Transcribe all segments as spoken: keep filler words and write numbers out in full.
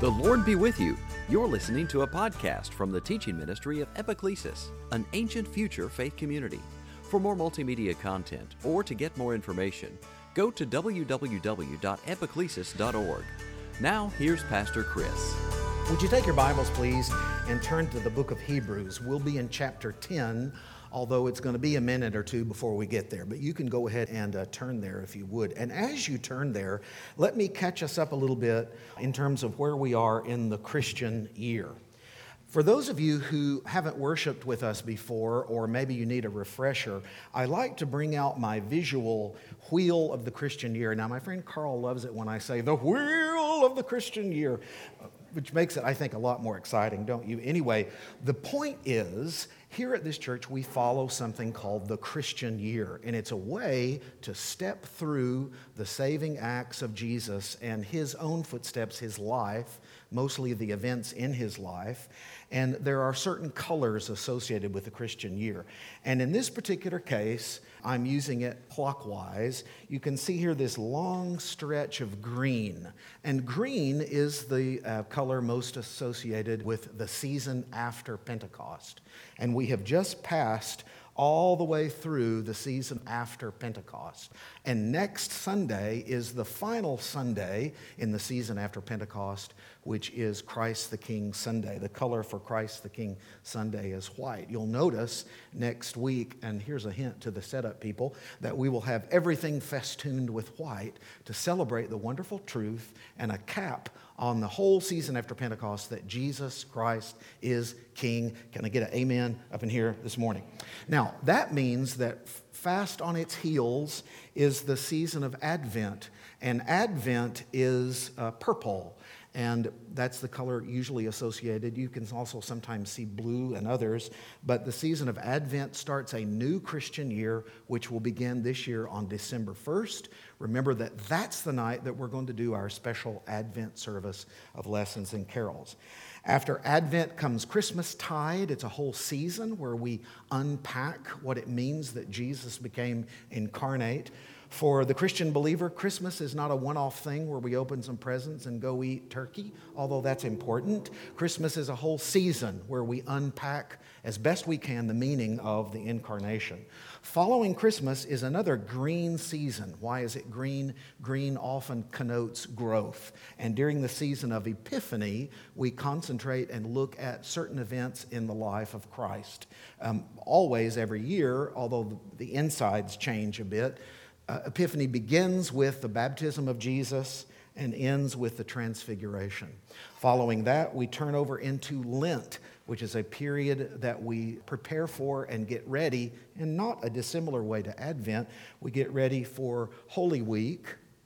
The Lord be with you. You're listening to a podcast from the teaching ministry of Epiclesis, an ancient future faith community. For more multimedia content or to get more information, go to w w w dot epiclesis dot org. Now, here's Pastor Chris. Would you take your Bibles, please, and turn to the book of Hebrews? We'll be in chapter ten, although it's going to be a minute or two before we get there. But you can go ahead and uh, turn there if you would. And as you turn there, let me catch us up a little bit in terms of where we are in the Christian year. For those of you who haven't worshiped with us before, or maybe you need a refresher, I like to bring out my visual wheel of the Christian year. Now, my friend Carl loves it when I say the wheel of the Christian year, which makes it, I think, a lot more exciting, don't you? Anyway, the point is, here at this church, we follow something called the Christian year, and it's a way to step through the saving acts of Jesus and his own footsteps, his life, mostly the events in his life, and there are certain colors associated with the Christian year. And in this particular case, I'm using it clockwise. You can see here this long stretch of green, and green is the uh, color most associated with the season after Pentecost. And we have just passed all the way through the season after Pentecost. And next Sunday is the final Sunday in the season after Pentecost, which is Christ the King Sunday. The color for Christ the King Sunday is white. You'll notice next week, and here's a hint to the setup people, that we will have everything festooned with white to celebrate the wonderful truth and a cap on the whole season after Pentecost that Jesus Christ is King. Can I get an amen up in here this morning? Now, that means that fast on its heels is the season of Advent, and Advent is uh, purple. And that's the color usually associated. You can also sometimes see blue and others. But the season of Advent starts a new Christian year, which will begin this year on December first. Remember that that's the night that we're going to do our special Advent service of lessons and carols. After Advent comes Christmastide. It's a whole season where we unpack what it means that Jesus became incarnate. For the Christian believer, Christmas is not a one-off thing where we open some presents and go eat turkey, although that's important. Christmas is a whole season where we unpack as best we can the meaning of the incarnation. Following Christmas is another green season. Why is it green? Green often connotes growth. And during the season of Epiphany, we concentrate and look at certain events in the life of Christ. Um, always, every year, although the insides change a bit, Uh, Epiphany begins with the baptism of Jesus and ends with the transfiguration. Following that, we turn over into Lent, which is a period that we prepare for and get ready, in not a dissimilar way to Advent. We get ready for Holy Week,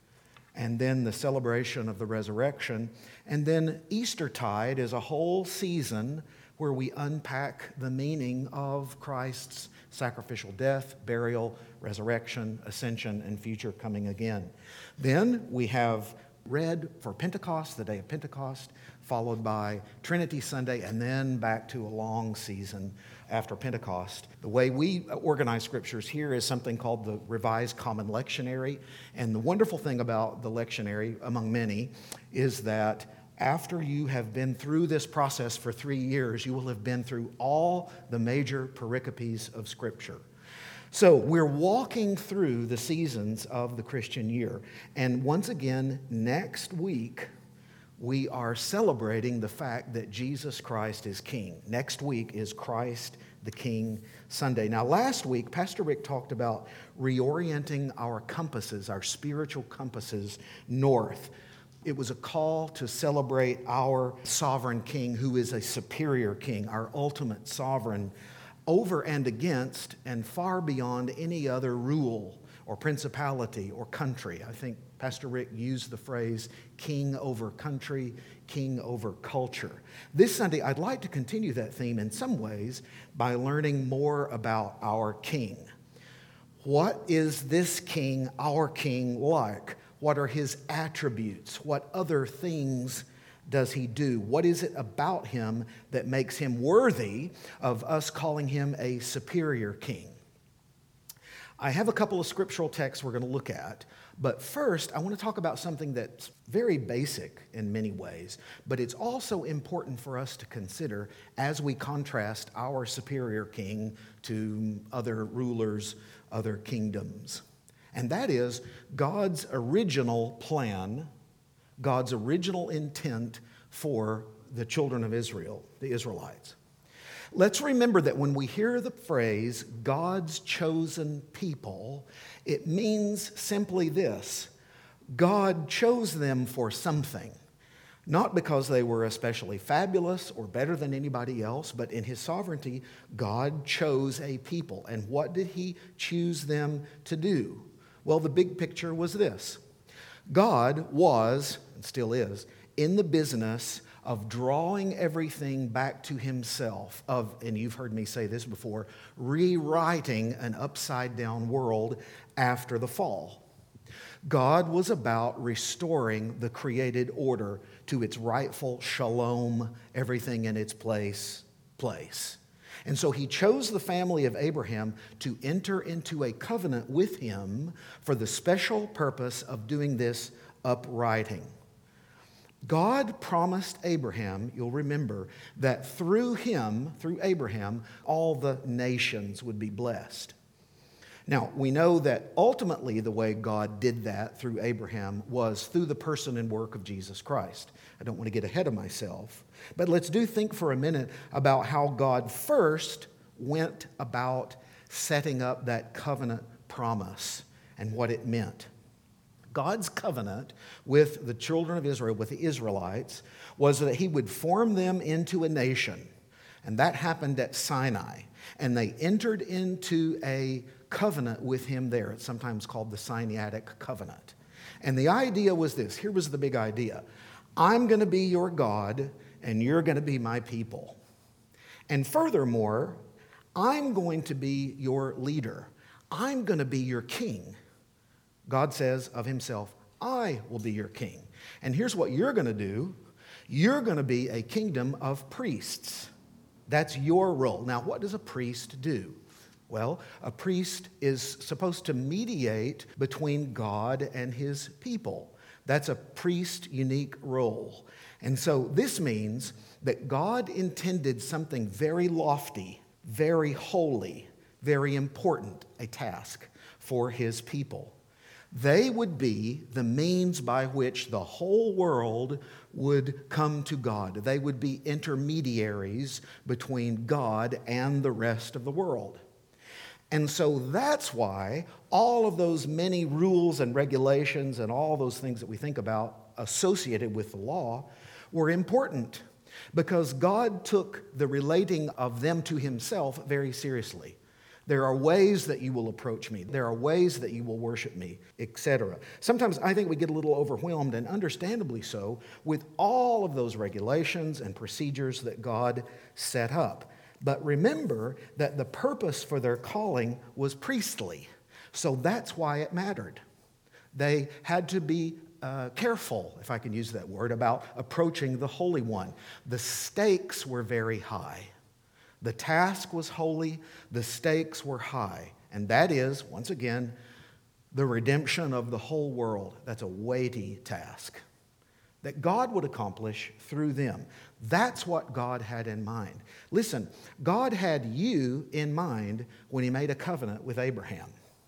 and then the celebration of the resurrection. And then Eastertide is a whole season where we unpack the meaning of Christ's sacrificial death, burial, resurrection, ascension, and future coming again. Then we have red for Pentecost, the day of Pentecost, followed by Trinity Sunday, and then back to a long season after Pentecost. The way we organize scriptures here is something called the Revised Common Lectionary. And the wonderful thing about the lectionary, among many, is that after you have been through this process for three years, you will have been through all the major pericopes of Scripture. So we're walking through the seasons of the Christian year. And once again, next week, we are celebrating the fact that Jesus Christ is King. Next week is Christ the King Sunday. Now, last week, Pastor Rick talked about reorienting our compasses, our spiritual compasses, north. It was a call to celebrate our sovereign king, who is a superior king, our ultimate sovereign, over and against and far beyond any other rule or principality or country. I think Pastor Rick used the phrase king over country, king over culture. This Sunday, I'd like to continue that theme in some ways by learning more about our king. What is this king, our king, like? What are his attributes? What other things does he do? What is it about him that makes him worthy of us calling him a superior king? I have a couple of scriptural texts we're going to look at, but first I want to talk about something that's very basic in many ways, but it's also important for us to consider as we contrast our superior king to other rulers, other kingdoms. And that is God's original plan, God's original intent for the children of Israel, the Israelites. Let's remember that when we hear the phrase, God's chosen people, it means simply this: God chose them for something. Not because they were especially fabulous or better than anybody else, but in His sovereignty, God chose a people. And what did He choose them to do? Well, the big picture was this: God was, and still is, in the business of drawing everything back to Himself, of, and you've heard me say this before, rewriting an upside-down world after the fall. God was about restoring the created order to its rightful shalom, everything in its place, place. And so He chose the family of Abraham to enter into a covenant with Him for the special purpose of doing this uprighting. God promised Abraham, you'll remember, that through him, through Abraham, all the nations would be blessed. Now, we know that ultimately the way God did that through Abraham was through the person and work of Jesus Christ. I don't want to get ahead of myself, but let's do think for a minute about how God first went about setting up that covenant promise and what it meant. God's covenant with the children of Israel, with the Israelites, was that He would form them into a nation. And that happened at Sinai. And they entered into a covenant with Him there. It's sometimes called the Sinaitic covenant. And the idea was this. Here was the big idea. I'm going to be your God, and you're going to be my people. And furthermore, I'm going to be your leader. I'm going to be your king. God says of Himself, I will be your king. And here's what you're going to do. You're going to be a kingdom of priests. That's your role. Now, what does a priest do? Well, a priest is supposed to mediate between God and His people. That's a priest unique role. And so this means that God intended something very lofty, very holy, very important, a task for His people. They would be the means by which the whole world would come to God. They would be intermediaries between God and the rest of the world. And so that's why all of those many rules and regulations and all those things that we think about associated with the law were important, because God took the relating of them to Himself very seriously. There are ways that you will approach me. There are ways that you will worship me, et cetera. Sometimes I think we get a little overwhelmed, and understandably so, with all of those regulations and procedures that God set up. But remember that the purpose for their calling was priestly. So that's why it mattered. They had to be uh, careful, if I can use that word, about approaching the Holy One. The stakes were very high. The task was holy, the stakes were high. And that is, once again, the redemption of the whole world. That's a weighty task that God would accomplish through them. That's what God had in mind. Listen, God had you in mind when He made a covenant with Abraham.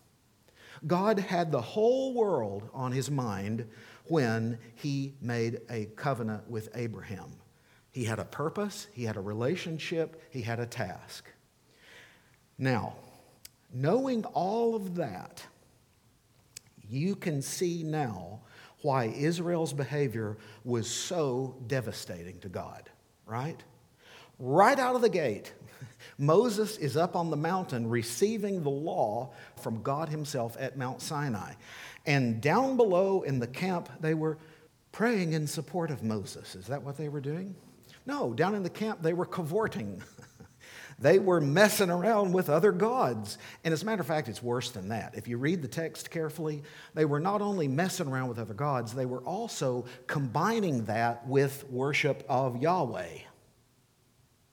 God had the whole world on His mind when He made a covenant with Abraham. He had a purpose, He had a relationship, He had a task. Now, knowing all of that, you can see now why Israel's behavior was so devastating to God, right? Right out of the gate, Moses is up on the mountain receiving the law from God Himself at Mount Sinai. And down below in the camp, they were praying in support of Moses. Is that what they were doing? No, down in the camp, they were cavorting. They were messing around with other gods. And as a matter of fact, it's worse than that. If you read the text carefully, they were not only messing around with other gods, they were also combining that with worship of Yahweh.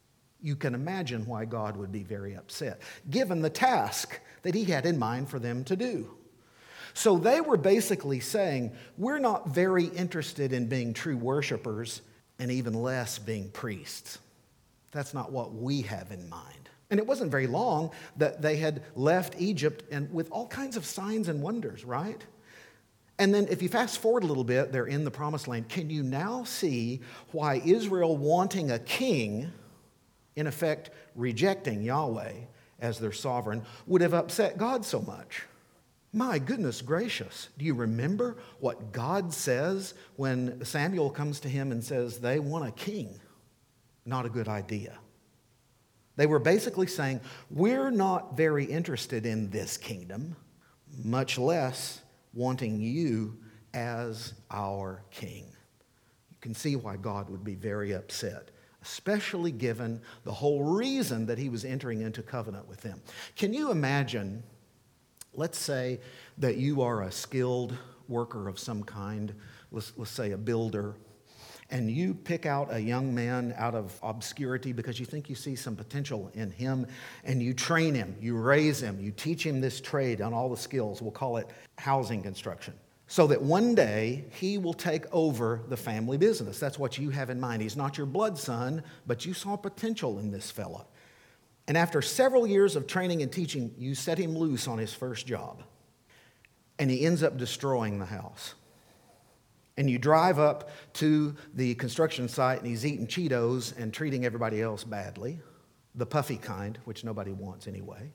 You can imagine why God would be very upset, given the task that he had in mind for them to do. So they were basically saying, we're not very interested in being true worshipers and even less being priests. That's not what we have in mind. And it wasn't very long that they had left Egypt and with all kinds of signs and wonders, right? And then if you fast forward a little bit, they're in the promised land. Can you now see why Israel wanting a king, in effect rejecting Yahweh as their sovereign, would have upset God so much? My goodness gracious, do you remember what God says when Samuel comes to him and says they want a king? Not a good idea. They were basically saying, we're not very interested in this kingdom, much less wanting you as our king. You can see why God would be very upset, especially given the whole reason that he was entering into covenant with them. Can you imagine, let's say that you are a skilled worker of some kind, let's, let's say a builder, and you pick out a young man out of obscurity because you think you see some potential in him, and you train him, you raise him, you teach him this trade on all the skills. We'll call it housing construction. So that one day he will take over the family business. That's what you have in mind. He's not your blood son, but you saw potential in this fella. And after several years of training and teaching, you set him loose on his first job. And he ends up destroying the house. And you drive up to the construction site and he's eating Cheetos and treating everybody else badly, the puffy kind, which nobody wants anyway.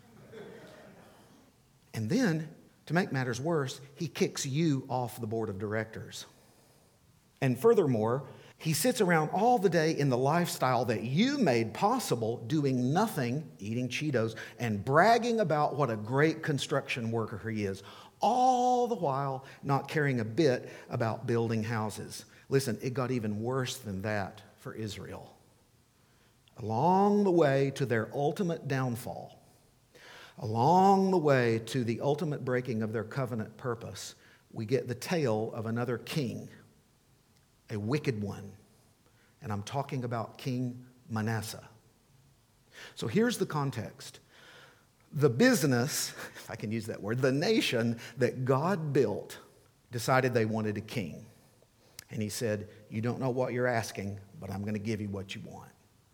And then, to make matters worse, he kicks you off the board of directors. And furthermore, he sits around all the day in the lifestyle that you made possible, doing nothing, eating Cheetos, and bragging about what a great construction worker he is, all the while not caring a bit about building houses. Listen, it got even worse than that for Israel. Along the way to their ultimate downfall, along the way to the ultimate breaking of their covenant purpose, we get the tale of another king, a wicked one. And I'm talking about King Manasseh. So here's the context. The business, if I can use that word, the nation that God built decided they wanted a king. And he said, you don't know what you're asking, but I'm going to give you what you want.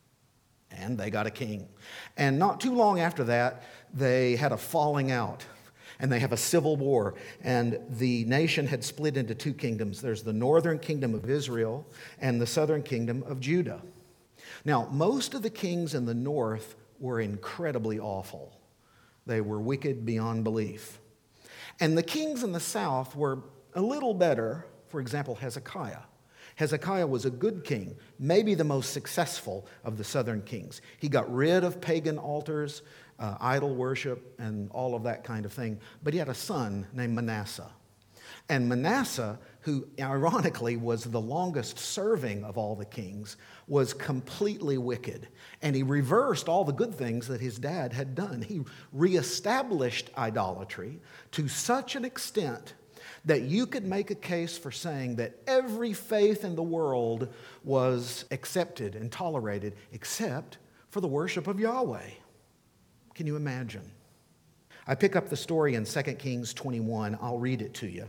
And they got a king. And not too long after that, they had a falling out. And they have a civil war. And the nation had split into two kingdoms. There's the northern kingdom of Israel and the southern kingdom of Judah. Now, most of the kings in the north were incredibly awful. They were wicked beyond belief. And the kings in the south were a little better. For example, Hezekiah. Hezekiah was a good king, maybe the most successful of the southern kings. He got rid of pagan altars, uh, idol worship, and all of that kind of thing. But he had a son named Manasseh. And Manasseh, who ironically was the longest serving of all the kings, was completely wicked. And he reversed all the good things that his dad had done. He reestablished idolatry to such an extent that you could make a case for saying that every faith in the world was accepted and tolerated except for the worship of Yahweh. Can you imagine? I pick up the story in Second Kings twenty-one. I'll read it to you.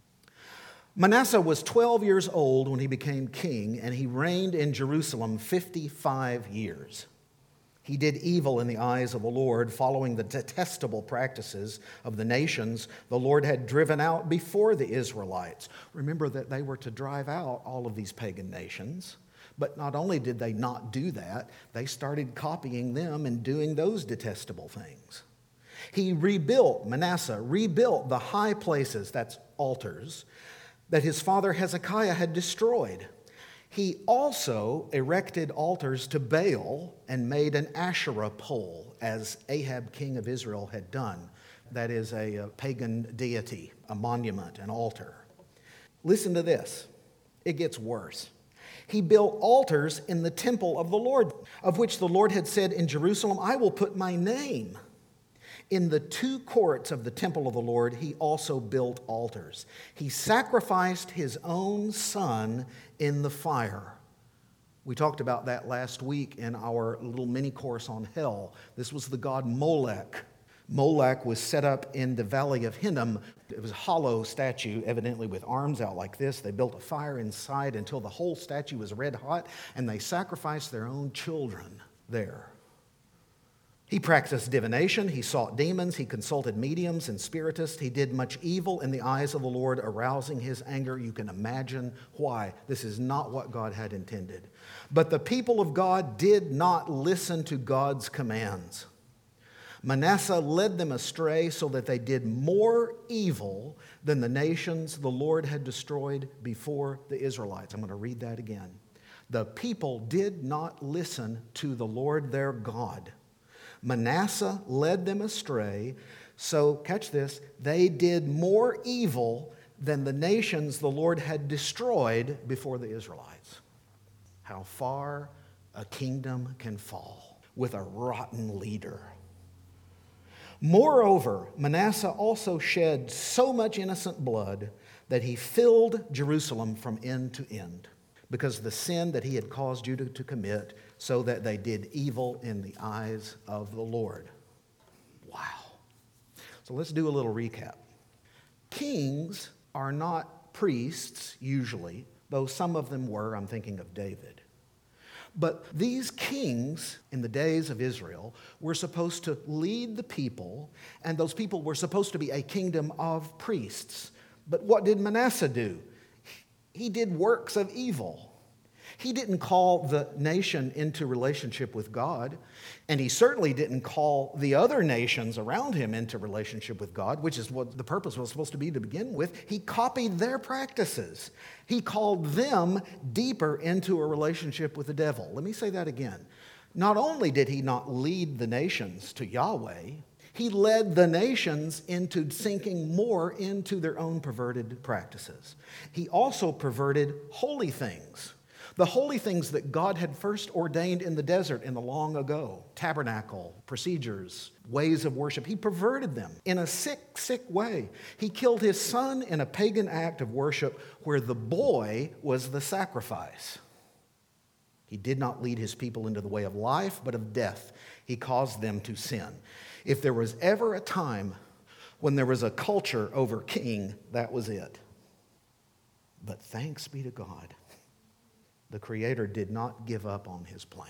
Manasseh was twelve years old when he became king, and he reigned in Jerusalem fifty-five years. He did evil in the eyes of the Lord, following the detestable practices of the nations the Lord had driven out before the Israelites. Remember that they were to drive out all of these pagan nations. But not only did they not do that, they started copying them and doing those detestable things. He rebuilt, Manasseh rebuilt the high places, that's altars, that his father Hezekiah had destroyed. He also erected altars to Baal and made an Asherah pole, as Ahab, king of Israel, had done. That is a, a pagan deity, a monument, an altar. Listen to this. It gets worse. He built altars in the temple of the Lord, of which the Lord had said in Jerusalem, I will put my name. In the two courts of the temple of the Lord, he also built altars. He sacrificed his own son in the fire. We talked about that last week in our little mini course on hell. This was the god Molech. Molech was set up in the valley of Hinnom. It was a hollow statue, evidently with arms out like this. They built a fire inside until the whole statue was red hot, and they sacrificed their own children there. He practiced divination, he sought demons, he consulted mediums and spiritists. He did much evil in the eyes of the Lord, arousing his anger. You can imagine why. This is not what God had intended. But the people of God did not listen to God's commands. Manasseh led them astray so that they did more evil than the nations the Lord had destroyed before the Israelites. I'm going to read that again. The people did not listen to the Lord their God. Manasseh led them astray, so, catch this, they did more evil than the nations the Lord had destroyed before the Israelites. How far a kingdom can fall with a rotten leader. Moreover, Manasseh also shed so much innocent blood that he filled Jerusalem from end to end, because of the sin that he had caused Judah to commit, so that they did evil in the eyes of the Lord. Wow. So let's do a little recap. Kings are not priests, usually, though some of them were. I'm thinking of David. But these kings in the days of Israel were supposed to lead the people, and those people were supposed to be a kingdom of priests. But what did Manasseh do? He did works of evil. He didn't call the nation into relationship with God, and he certainly didn't call the other nations around him into relationship with God, which is what the purpose was supposed to be to begin with. He copied their practices. He called them deeper into a relationship with the devil. Let me say that again. Not only did he not lead the nations to Yahweh, he led the nations into sinking more into their own perverted practices. He also perverted holy things. The holy things that God had first ordained in the desert in the long ago, tabernacle, procedures, ways of worship, he perverted them in a sick, sick way. He killed his son in a pagan act of worship where the boy was the sacrifice. He did not lead his people into the way of life, but of death. He caused them to sin. If there was ever a time when there was a culture over king, that was it. But thanks be to God, the Creator did not give up on his plan.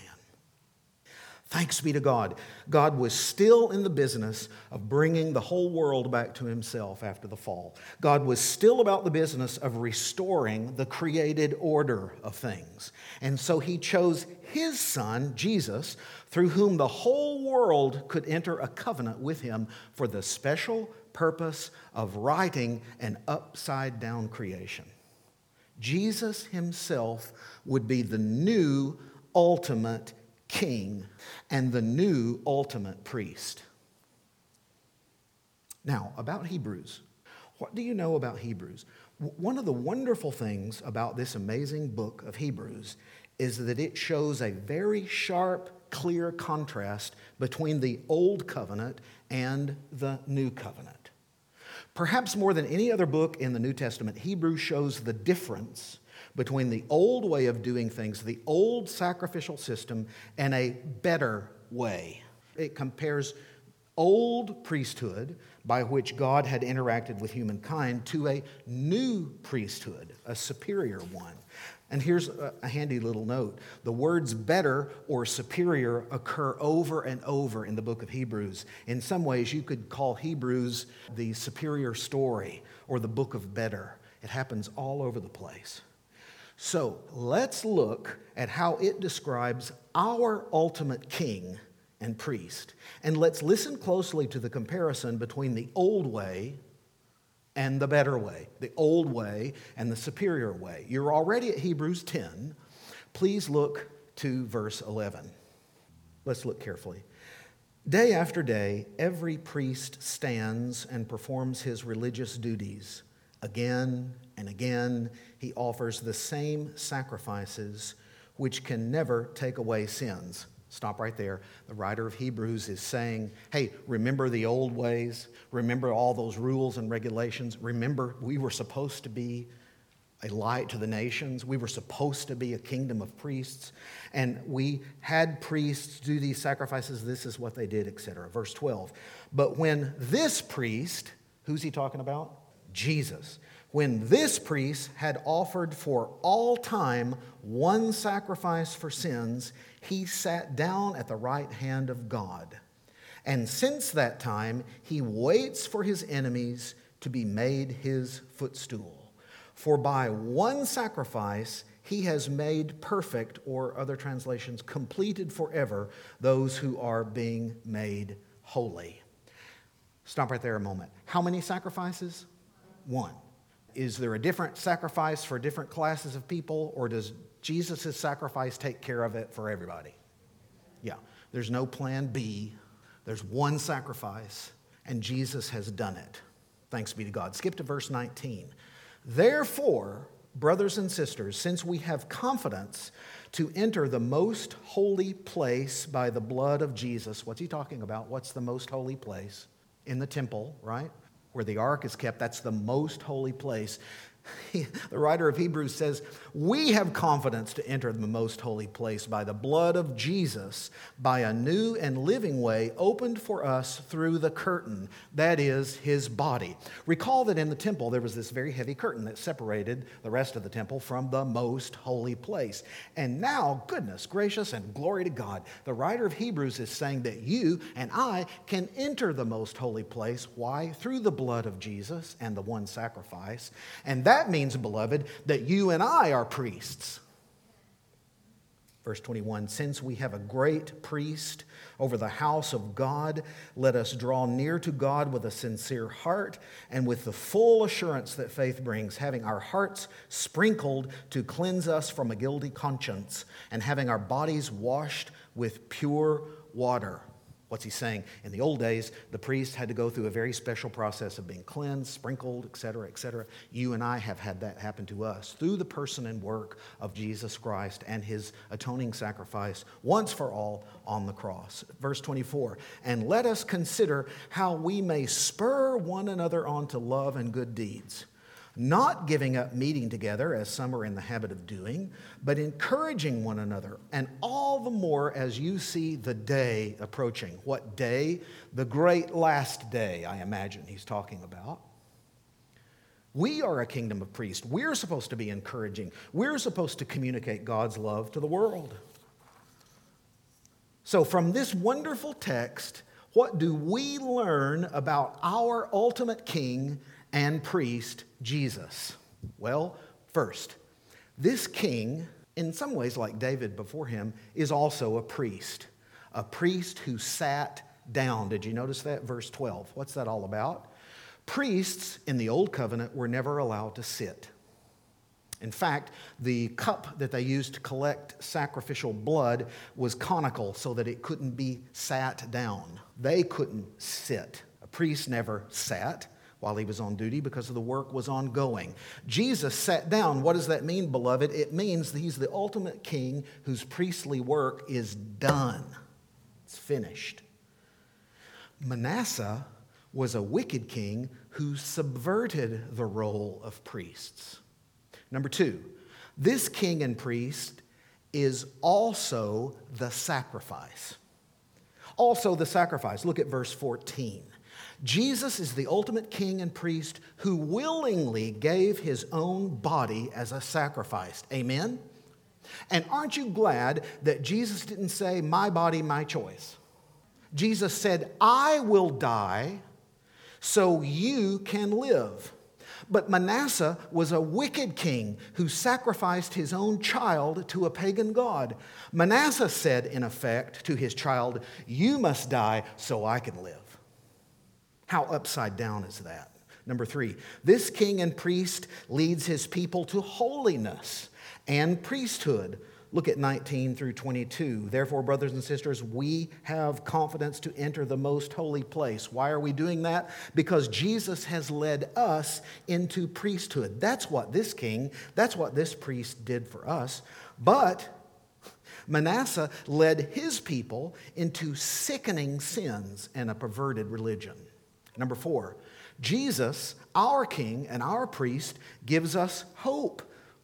Thanks be to God. God was still in the business of bringing the whole world back to himself after the fall. God was still about the business of restoring the created order of things. And so he chose his son, Jesus, through whom the whole world could enter a covenant with him for the special purpose of righting an upside-down creation. Jesus himself would be the new ultimate king and the new ultimate priest. Now, about Hebrews. What do you know about Hebrews? One of the wonderful things about this amazing book of Hebrews is that it shows a very sharp, clear contrast between the Old Covenant and the New Covenant. Perhaps more than any other book in the New Testament, Hebrews shows the difference between the old way of doing things, the old sacrificial system, and a better way. It compares old priesthood, by which God had interacted with humankind, to a new priesthood, a superior one. And here's a handy little note. The words better or superior occur over and over in the book of Hebrews. In some ways, you could call Hebrews the superior story or the book of better. It happens all over the place. So let's look at how it describes our ultimate king and priest. And let's listen closely to the comparison between the old way and the better way, the old way and the superior way. You're already at Hebrews ten. Please look to verse eleven. Let's look carefully. Day after day, every priest stands and performs his religious duties. Again and again, he offers the same sacrifices which can never take away sins. Stop right there. The writer of Hebrews is saying, hey, remember the old ways? Remember all those rules and regulations? Remember we were supposed to be a light to the nations. We were supposed to be a kingdom of priests, and we had priests do these sacrifices. This is what they did, et cetera. Verse twelve. But when this priest, who's he talking about? Jesus. When this priest had offered for all time one sacrifice for sins, he sat down at the right hand of God. And since that time, he waits for his enemies to be made his footstool. For by one sacrifice he has made perfect, or other translations, completed forever, those who are being made holy. Stop right there a moment. How many sacrifices? One. Is there a different sacrifice for different classes of people, or does Jesus' sacrifice take care of it for everybody? Yeah. There's no plan B. There's one sacrifice, and Jesus has done it. Thanks be to God. Skip to verse nineteen. Therefore, brothers and sisters, since we have confidence to enter the most holy place by the blood of Jesus. What's he talking about? What's the most holy place? In the temple, right? Where the ark is kept. That's the most holy place. The writer of Hebrews says, we have confidence to enter the most holy place by the blood of Jesus, by a new and living way opened for us through the curtain, that is, his body. Recall that in the temple there was this very heavy curtain that separated the rest of the temple from the most holy place. And now, goodness gracious and glory to God, the writer of Hebrews is saying that you and I can enter the most holy place. Why? Through the blood of Jesus and the one sacrifice. And that That means, beloved, that you and I are priests. Verse twenty-one, since we have a great priest over the house of God, let us draw near to God with a sincere heart and with the full assurance that faith brings, having our hearts sprinkled to cleanse us from a guilty conscience and having our bodies washed with pure water. What's he saying? In the old days, the priest had to go through a very special process of being cleansed, sprinkled, et cetera, et cetera. You and I have had that happen to us through the person and work of Jesus Christ and his atoning sacrifice once for all on the cross. Verse twenty-four, and let us consider how we may spur one another on to love and good deeds, not giving up meeting together as some are in the habit of doing, but encouraging one another, and all the more as you see the day approaching. What day? The great last day, I imagine he's talking about. We are a kingdom of priests. We're supposed to be encouraging. We're supposed to communicate God's love to the world. So from this wonderful text, what do we learn about our ultimate king and priest, Jesus? Well, first, this king, in some ways like David before him, is also a priest. A priest who sat down. Did you notice that? Verse twelve. What's that all about? Priests in the Old Covenant were never allowed to sit. In fact, the cup that they used to collect sacrificial blood was conical so that it couldn't be sat down. They couldn't sit. A priest never sat while he was on duty because the work was ongoing. Jesus sat down. What does that mean, beloved? It means that he's the ultimate king whose priestly work is done. It's finished. Manasseh was a wicked king who subverted the role of priests. Number two, this king and priest is also the sacrifice. Also the sacrifice. Look at verse fourteen. Jesus is the ultimate king and priest who willingly gave his own body as a sacrifice. Amen? And aren't you glad that Jesus didn't say, my body, my choice? Jesus said, I will die so you can live. But Manasseh was a wicked king who sacrificed his own child to a pagan god. Manasseh said, in effect, to his child, you must die so I can live. How upside down is that? Number three, this king and priest leads his people to holiness and priesthood. Look at nineteen through twenty-two. Therefore, brothers and sisters, we have confidence to enter the most holy place. Why are we doing that? Because Jesus has led us into priesthood. That's what this king, that's what this priest did for us. But Manasseh led his people into sickening sins and a perverted religion. Number four, Jesus, our king and our priest, gives us hope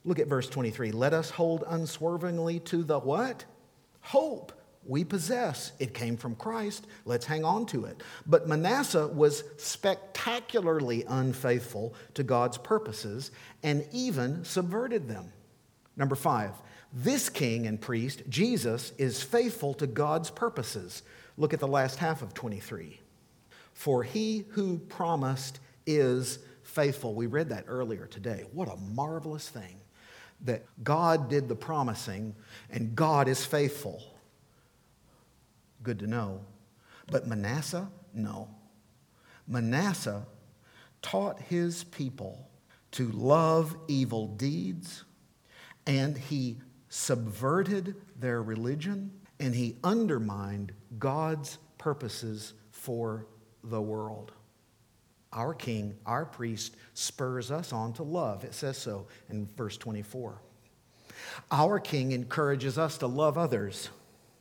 Look at verse twenty-three. Let us hold unswervingly to the what? Hope we possess. It came from Christ. Let's hang on to it. But Manasseh was spectacularly unfaithful to God's purposes and even subverted them. Number five, this king and priest, Jesus, is faithful to God's purposes. Look at the last half of twenty-three. For he who promised is faithful. We read that earlier today. What a marvelous thing that God did the promising and God is faithful. Good to know. But Manasseh, no. Manasseh taught his people to love evil deeds, and he subverted their religion, and he undermined God's purposes for the world. Our king, our priest, spurs us on to love. It says so in verse twenty-four. Our king encourages us to love others.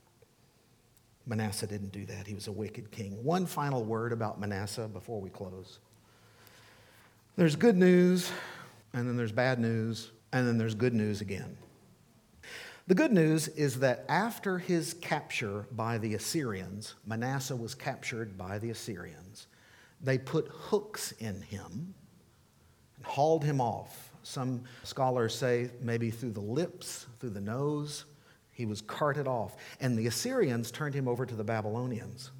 Manasseh didn't do that. He was a wicked king. One final word about Manasseh before we close. There's good news, and then there's bad news, and then there's good news again. The good news is that after his capture by the Assyrians, Manasseh was captured by the Assyrians. They put hooks in him and hauled him off. Some scholars say maybe through the lips, through the nose. He was carted off. And the Assyrians turned him over to the Babylonians.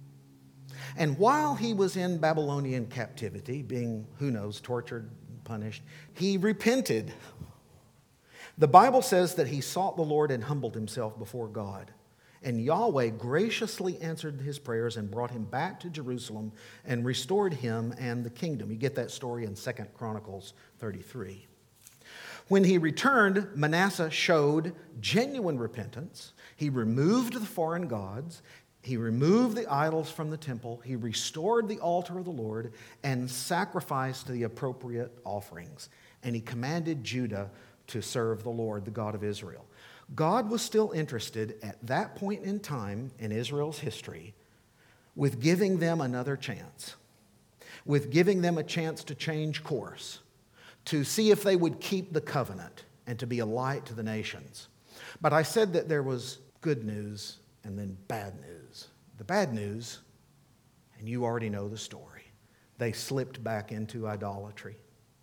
And while he was in Babylonian captivity, being, who knows, tortured, punished, he repented. The Bible says that he sought the Lord and humbled himself before God. And Yahweh graciously answered his prayers and brought him back to Jerusalem and restored him and the kingdom. You get that story in Second Chronicles thirty-three. When he returned, Manasseh showed genuine repentance. He removed the foreign gods. He removed the idols from the temple. He restored the altar of the Lord and sacrificed the appropriate offerings. And he commanded Judah to serve the Lord, the God of Israel. God was still interested at that point in time in Israel's history with giving them another chance, with giving them a chance to change course, to see if they would keep the covenant and to be a light to the nations. But I said that there was good news and then bad news. The bad news, and you already know the story, they slipped back into idolatry.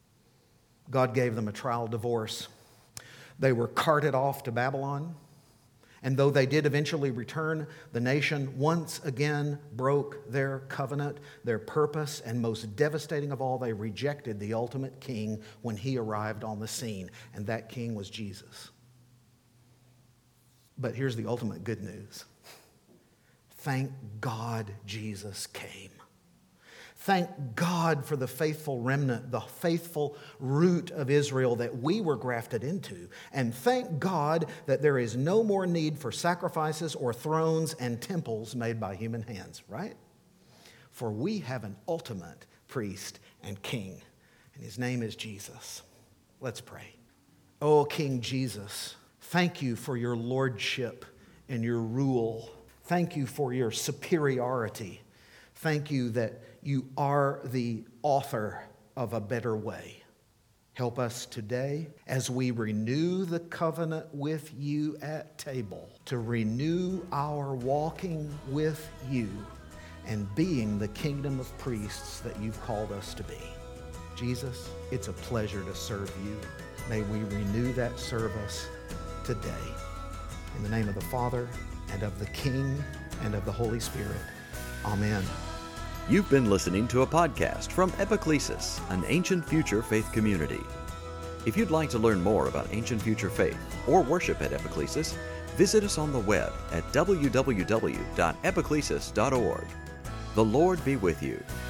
God gave them a trial divorce. They were carted off to Babylon. And though they did eventually return, the nation once again broke their covenant, their purpose, and most devastating of all, they rejected the ultimate king when he arrived on the scene. And that king was Jesus. But here's the ultimate good news. Thank God Jesus came. Thank God for the faithful remnant, the faithful root of Israel that we were grafted into. And thank God that there is no more need for sacrifices or thrones and temples made by human hands, right? For we have an ultimate priest and king, and his name is Jesus. Let's pray. Oh, King Jesus, thank you for your lordship and your rule. Thank you for your superiority. Thank you that you are the author of a better way. Help us today as we renew the covenant with you at table, to renew our walking with you and being the kingdom of priests that you've called us to be. Jesus, it's a pleasure to serve you. May we renew that service today. In the name of the Father, and of the King, and of the Holy Spirit. Amen. You've been listening to a podcast from Epiclesis, an ancient future faith community. If you'd like to learn more about ancient future faith or worship at Epiclesis, visit us on the web at w w w dot epiclesis dot org. The Lord be with you.